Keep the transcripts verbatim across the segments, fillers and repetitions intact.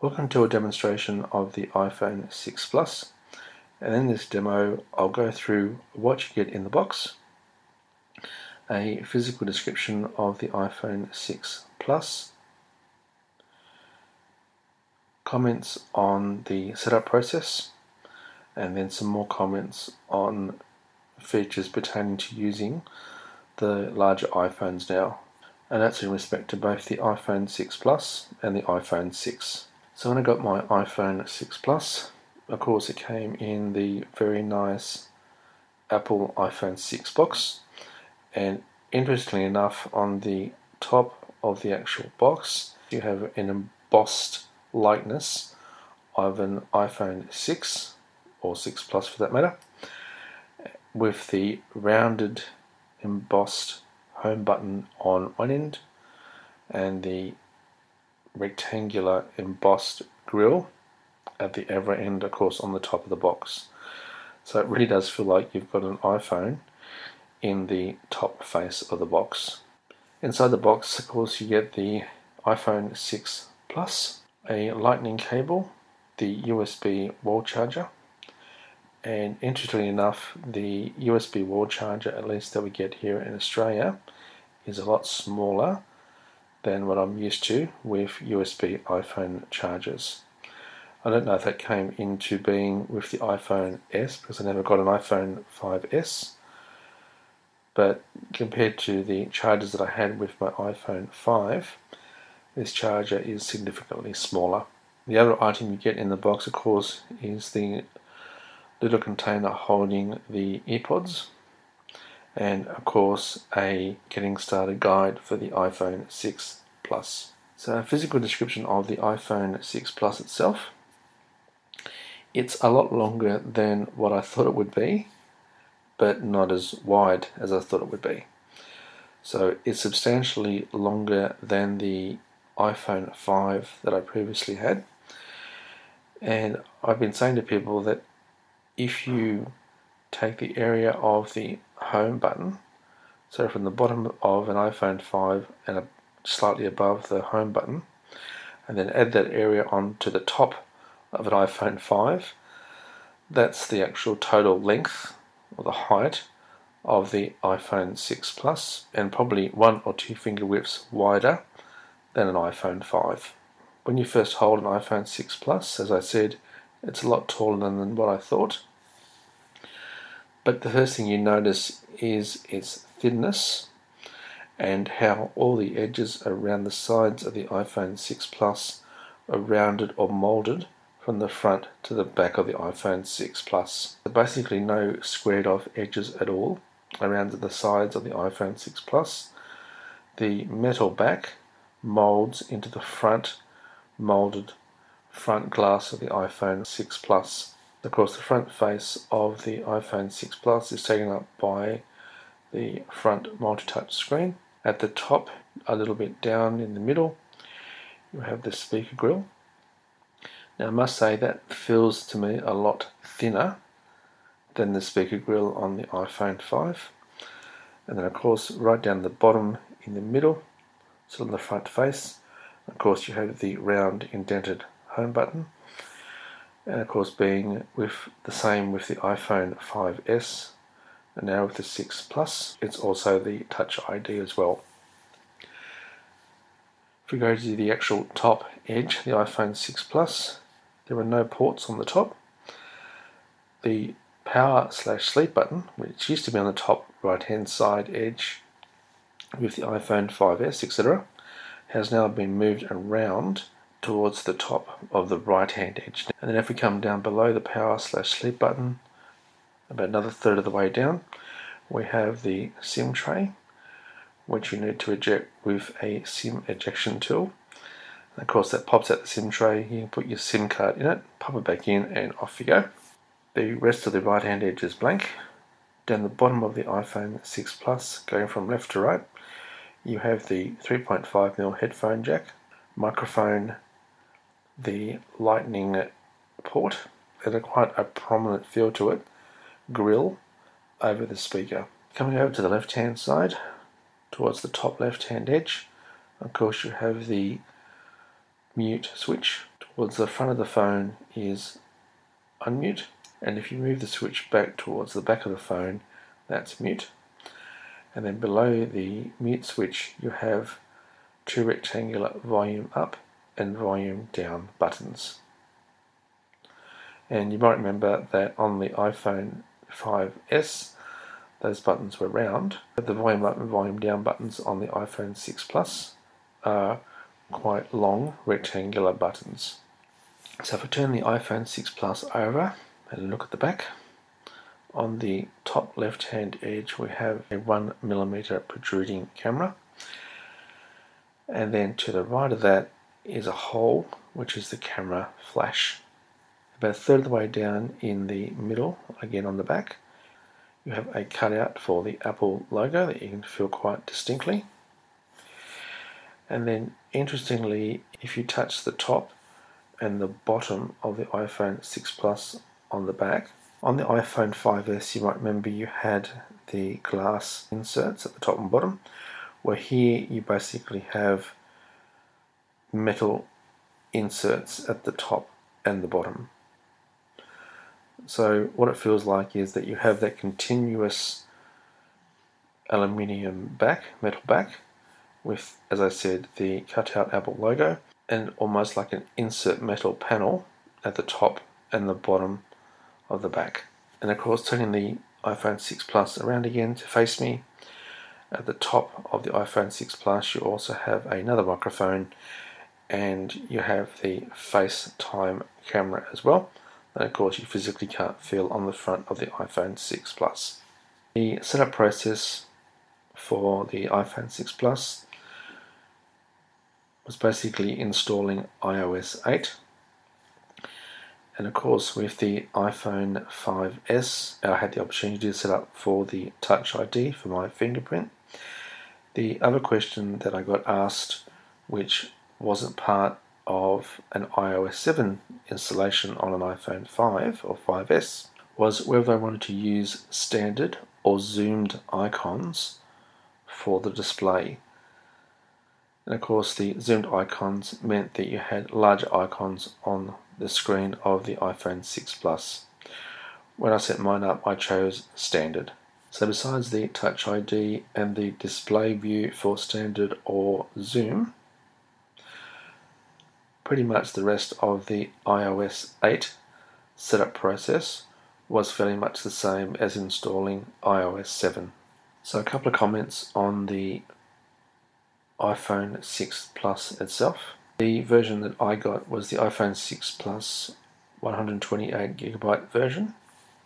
Welcome to a demonstration of the iPhone six Plus, and in this demo I'll go through what you get in the box, a physical description of the iPhone six Plus, comments on the setup process, and then some more comments on features pertaining to using the larger iPhones now, and that's in respect to both the iPhone six Plus and the iPhone six. So when I got my iPhone six Plus, of course it came in the very nice Apple iPhone six box, and interestingly enough, on the top of the actual box you have an embossed likeness of an iPhone six, or six Plus for that matter, with the rounded embossed home button on one end and the rectangular embossed grille at the other end, of course, on the top of the box. So it really does feel like you've got an iPhone in the top face of the box. Inside the box, of course, you get the iPhone six Plus, a lightning cable, the U S B wall charger, and interestingly enough, the U S B wall charger, at least that we get here in Australia, is a lot smaller than what I'm used to with U S B iPhone chargers. I don't know if that came into being with the iPhone S, because I never got an iPhone five S, but compared to the chargers that I had with my iPhone five, this charger is significantly smaller. The other item you get in the box, of course, is the little container holding the earpods, and of course a getting started guide for the iPhone six Plus. So a physical description of the iPhone six Plus itself. It's a lot longer than what I thought it would be, but not as wide as I thought it would be. So it's substantially longer than the iPhone five that I previously had, and I've been saying to people that if you take the area of the home button, so from the bottom of an iPhone five and a, slightly above the home button, and then add that area onto the top of an iPhone five, that's the actual total length or the height of the iPhone six Plus, and probably one or two finger widths wider than an iPhone five. When you first hold an iPhone six Plus, as I said, it's a lot taller than what I thought. But the first thing you notice is its thinness and how all the edges around the sides of the iPhone six Plus are rounded or molded from the front to the back of the iPhone six Plus. So basically no squared off edges at all around the sides of the iPhone six Plus. The metal back molds into the front molded front glass of the iPhone six Plus. Of course, the front face of the iPhone six Plus is taken up by the front multi-touch screen. At the top, a little bit down in the middle, you have the speaker grille. Now I must say that feels to me a lot thinner than the speaker grille on the iPhone five. And then of course right down the bottom in the middle, so on the front face, of course you have the round indented home button. And of course, being with the same with the iPhone five S, and now with the six Plus, it's also the Touch I D as well. If we go to the actual top edge, the iPhone six Plus, there are no ports on the top. The power slash sleep button, which used to be on the top right hand side edge with the iPhone five S, et cetera, has now been moved around towards the top of the right hand edge. And then if we come down below the power slash sleep button, about another third of the way down, we have the SIM tray, which you need to eject with a SIM ejection tool. And of course that pops out the SIM tray, you can put your SIM card in it, pop it back in, and off you go. The rest of the right hand edge is blank. Down the bottom of the iPhone six Plus, going from left to right, you have the three point five millimeter headphone jack, microphone, the lightning port, and a quite a prominent feel to it, grill over the speaker. Coming over to the left hand side, towards the top left hand edge, of course you have the mute switch. towards the front of the phone is unmute, and if you move the switch back towards the back of the phone, that's mute. And then below the mute switch you have two rectangular volume up and volume down buttons. And you might remember that on the iPhone five S those buttons were round, but the volume up and volume down buttons on the iPhone six Plus are quite long rectangular buttons. So if I turn the iPhone six Plus over and look at the back, on the top left hand edge we have a one millimeter protruding camera, and then to the right of that is a hole which is the camera flash. About a third of the way down in the middle, again on the back, you have a cutout for the Apple logo that you can feel quite distinctly. And then interestingly, if you touch the top and the bottom of the iPhone six Plus on the back, on the iPhone five S you might remember you had the glass inserts at the top and bottom, where here you basically have metal inserts at the top and the bottom. So what it feels like is that you have that continuous aluminium back, metal back, with, as I said, the cutout Apple logo, and almost like an insert metal panel at the top and the bottom of the back. And of course, turning the iPhone six Plus around again to face me, at the top of the iPhone six Plus you also have another microphone, and you have the FaceTime camera as well. And of course you physically can't feel on the front of the iPhone six Plus. The setup process for the iPhone six Plus was basically installing i O S eight, and of course with the iPhone five S I had the opportunity to set up for the Touch I D for my fingerprint. The other question that I got asked, which wasn't part of an i O S seven installation on an iPhone five or five S, was whether I wanted to use standard or zoomed icons for the display. And of course the zoomed icons meant that you had larger icons on the screen of the iPhone six Plus. When I set mine up I chose standard. So besides the Touch I D and the display view for standard or zoom, pretty much the rest of the i O S eight setup process was fairly much the same as installing i O S seven. So a couple of comments on the iPhone six Plus itself. The version that I got was the iPhone six Plus one hundred twenty-eight gigabyte version.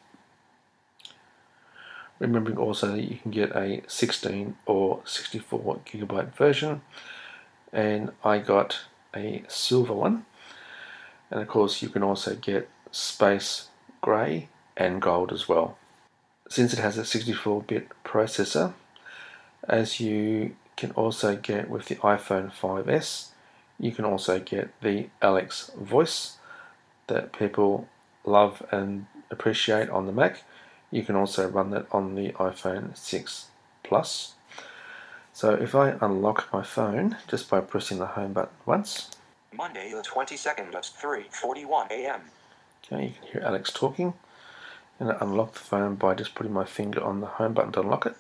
Remembering also that you can get a sixteen or sixty-four gigabyte version, and I got a silver one, and of course you can also get space grey and gold as well. Since it has a sixty-four bit processor, as you can also get with the iPhone five S, you can also get the Alex voice that people love and appreciate on the Mac. You can also run that on the iPhone six Plus. So if I unlock my phone just by pressing the home button once. Monday the twenty-second at three forty-one a m Okay, you can hear Alex talking. And I unlock the phone by just putting my finger on the home button to unlock it.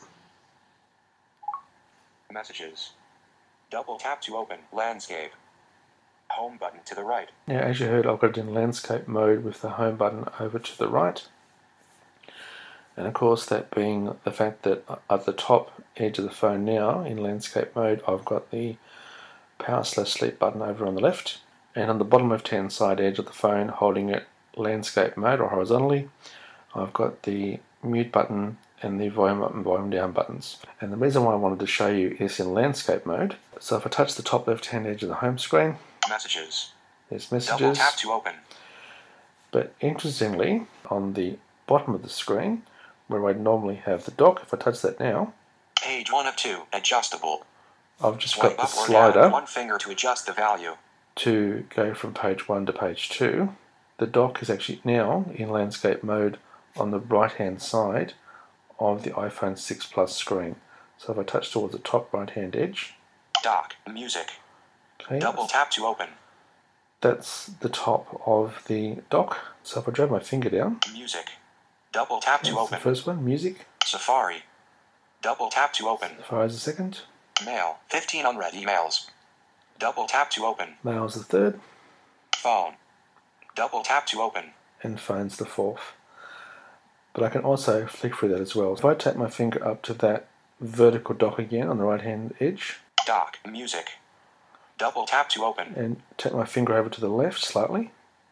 Messages. Double tap to open landscape. Home button to the right. Now as you heard, I've got it in landscape mode with the home button over to the right. And of course that being the fact that at the top edge of the phone now in landscape mode I've got the power slash sleep button over on the left, and on the bottom left hand side edge of the phone holding it landscape mode or horizontally I've got the mute button and the volume up and volume down buttons. And the reason why I wanted to show you is in landscape mode. So if I touch the top left hand edge of the home screen, messages, there's messages. Double tap to open. But interestingly, on the bottom of the screen where I normally have the dock, if I touch that now, page one of two, adjustable. I've just Swipe got the up or slider down, one finger to adjust the value. to go from page one to page two. The dock is actually now in landscape mode on the right hand side of the iPhone six Plus screen. So if I touch towards the top right hand edge, dock, music, okay, double tap to open. that's the top of the dock. So if I drag my finger down, Music. Double tap to that's the open. first one, music. Safari. Double tap to open. Safari is the second. Mail. fifteen unread emails. Double tap to open. Mail is the third. Phone. Double tap to open. And phone's the fourth. But I can also flick through that as well. If I tap my finger up to that vertical dock again on the right hand edge, Dock. Music. Double tap to open. and tap my finger over to the left slightly,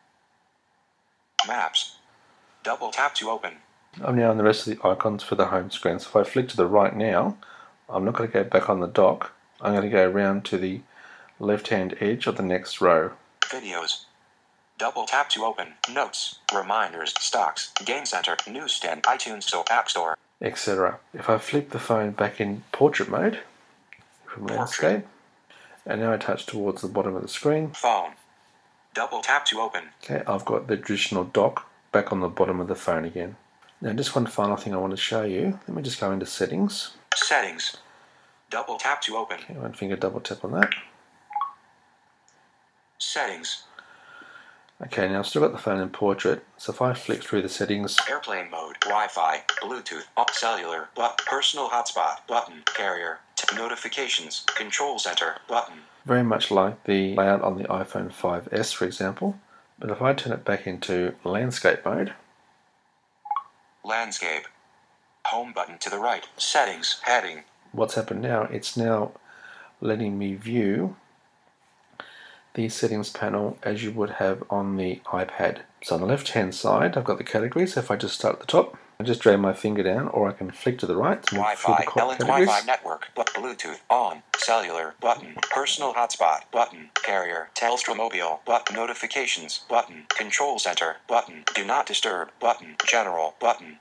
Maps. Double tap to open. I'm now on the rest of the icons for the home screen. So if I flick to the right now, I'm not going to go back on the dock. I'm going to go around to the left hand edge of the next row. Videos. Double tap to open. Notes. Reminders. Stocks. Game Center. Newsstand. iTunes Store. App Store. et cetera. If I flip the phone back in portrait mode from landscape, and now I touch towards the bottom of the screen, Phone. Double tap to open. okay, I've got the traditional dock back on the bottom of the phone again. Now just one final thing I want to show you. Let me just go into settings. Settings. Double tap to open. Okay, one finger double tap on that. Settings. Okay, now I've still got the phone in portrait, so if I flick through the settings, Airplane mode. Wi-Fi. Bluetooth. Up cellular. But personal hotspot. Button. Carrier. T- notifications. Control center. Button. very much like the layout on the iPhone five S, for example. But if I turn it back into landscape mode, Landscape. Home button to the right. Settings. Heading. what's happened now, it's now letting me view the settings panel as you would have on the iPad. So on the left hand side, I've got the categories. If I just start at the top, I just drag my finger down, or I can flick to the right to move through the Wi-Fi. L N categories. Wi-Fi network. But Bluetooth. On. Cellular. Button. Personal hotspot. Button. Carrier. Telstra mobile. Button. Notifications. Button. Control center. Button. Do not disturb. Button. General. Button.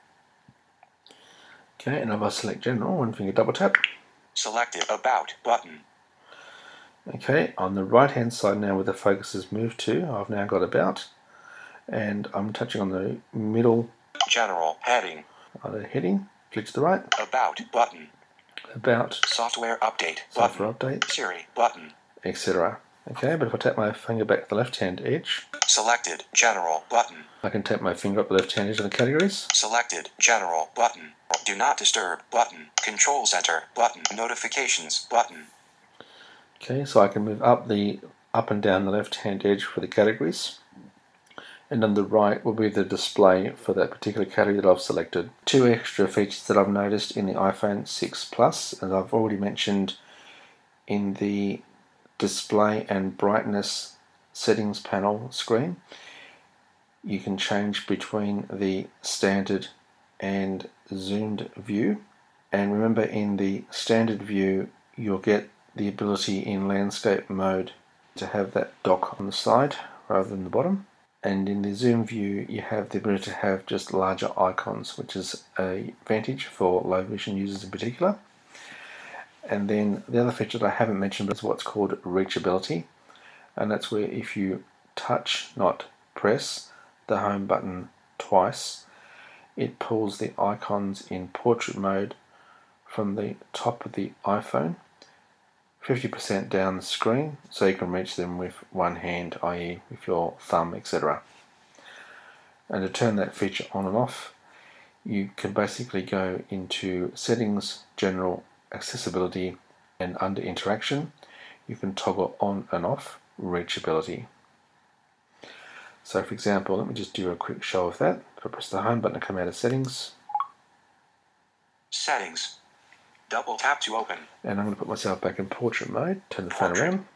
Okay, and if I select general, one finger double tap. Selected. About. Button. Okay, on the right hand side now where the focus has moved to, I've now got about, and I'm touching on the middle General. Heading. of the heading. Click to the right, About. Button. about, Software update. software Button. update, Siri. Button. et cetera. Okay, but if I tap my finger back to the left hand edge, Selected. General. Button. I can tap my finger up the left hand edge of the categories. Selected. General. Button. Do not disturb. Button. Control center. Button. Notifications. Button. Okay, so I can move up the up and down the left hand edge for the categories. And on the right will be the display for that particular category that I've selected. Two extra features that I've noticed in the iPhone six Plus, as I've already mentioned in the display and brightness settings panel screen. You can change between the standard and zoomed view. And remember, in the standard view, you'll get the ability in landscape mode to have that dock on the side rather than the bottom. And in the zoom view, you have the ability to have just larger icons, which is a advantage for low vision users in particular. And then the other feature that I haven't mentioned is what's called reachability. And that's where if you touch, not press, the home button twice, it pulls the icons in portrait mode from the top of the iPhone fifty percent down the screen, so you can reach them with one hand, that is with your thumb, et cetera. And to turn that feature on and off, you can basically go into Settings, General, Accessibility, and under Interaction, you can toggle on and off reachability. So for example, let me just do a quick show of that. If I press the home button to come out of Settings, Settings. Double tap to open. and I'm going to put myself back in portrait mode, turn the phone Portrait. around.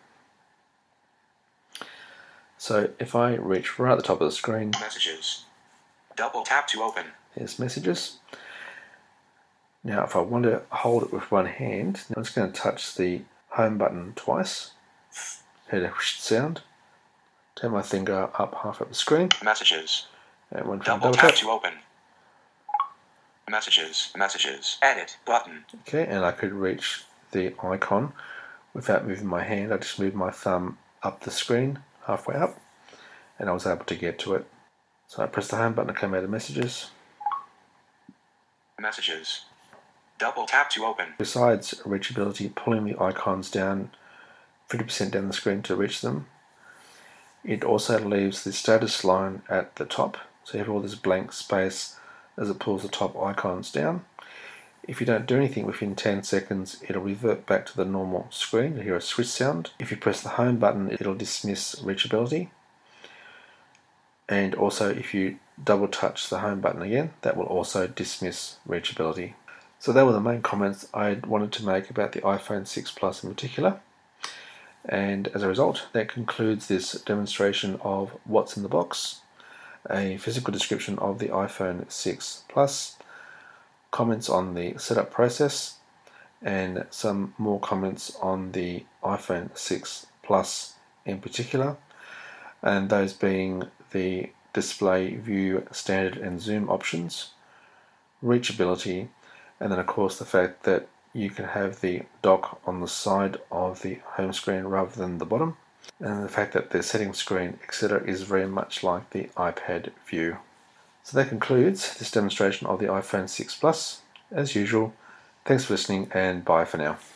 So if I reach right at the top of the screen, Messages. Double tap to open. there's messages. Now if I want to hold it with one hand, I'm just going to touch the home button twice, hear the whoosh sound, turn my finger up half up the screen, Messages. and one finger Double double tap tap. to open. Messages. Messages. Edit. Button. Okay, and I could reach the icon without moving my hand. I just moved my thumb up the screen, halfway up, and I was able to get to it. So I press the home button to come out of messages. Messages. Double tap to open. Besides reachability, pulling the icons down fifty percent down the screen to reach them, It also leaves the status line at the top, so you have all this blank space as it pulls the top icons down. If you don't do anything within ten seconds, it'll revert back to the normal screen. You'll hear a swish sound. If you press the home button, it'll dismiss reachability. And also, if you double touch the home button again, that will also dismiss reachability. So that were the main comments I wanted to make about the iPhone six Plus in particular. And as a result, that concludes this demonstration of what's in the box, a physical description of the iPhone six Plus, comments on the setup process, and some more comments on the iPhone six Plus in particular, and those being the display view standard and zoom options, reachability, and then of course the fact that you can have the dock on the side of the home screen rather than the bottom, and the fact that the settings screen, et cetera, is very much like the iPad view. So that concludes this demonstration of the iPhone six Plus. As usual, thanks for listening and bye for now.